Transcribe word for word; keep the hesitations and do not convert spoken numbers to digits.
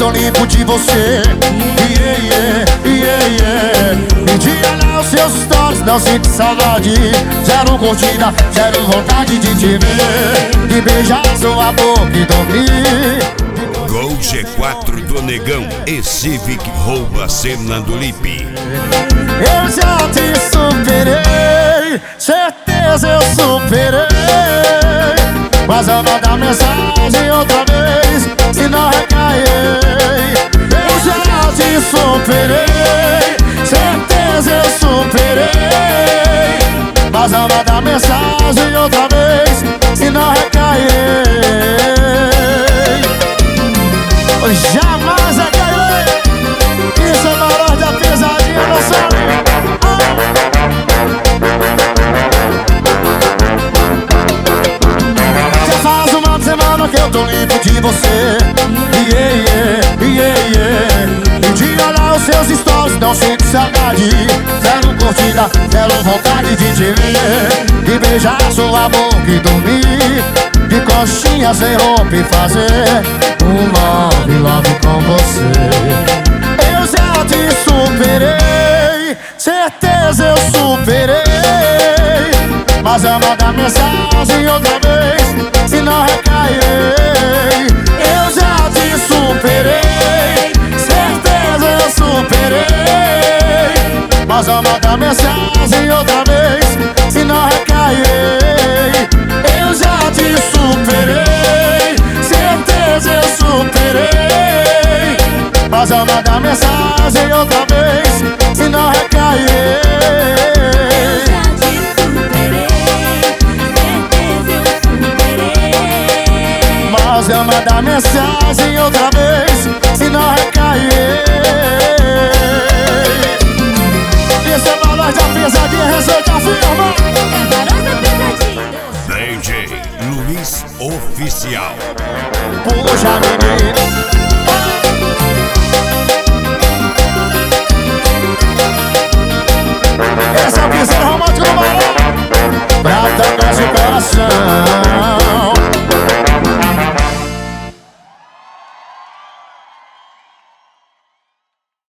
tô limpo de você. Yeah, yeah, yeah, yeah. E de olhar os seus stories não sinto saudade. Zero curtida, zero vontade de te ver, de beijar sua boca e dormir. Gol G quatro do Negão e Civic rouba a cena do Lipe. Eu já te superei, certeza eu superei. Mas eu mandar mensagem outra vez, se não recairei. Eu já te superei, certeza eu superei. Mas eu mandar mensagem outra vez, se não recairei. Jamais recairei. Isso é valor da pesadinha, não sabe? Já faz uma semana que eu tô limpo de você. Yeah, yeah, yeah, yeah. E de olhar os seus stories não sinto saudade. Zero curtida, zero vontade de te ver, de beijar sua boca e dormir, de coxinha sem roupa e fazer um love, love com você. Eu já te superei, certeza eu superei. Mas eu mandar mensagem outra vez, se não recairei. Eu já te superei, certeza eu superei. Mas eu mandar mensagem outra vez, se não recairei. Eu já te superei, certeza eu superei. Mas eu mandar mensagem outra vez, se não recairei. Mas eu mandar mensagem outra vez, se não recairei. Esse é valor da pesadinha, receita firma. D J Luiz Oficial. Puxa, menina. Esse é o piseiro romântico do Marão, pra tocar seu coração.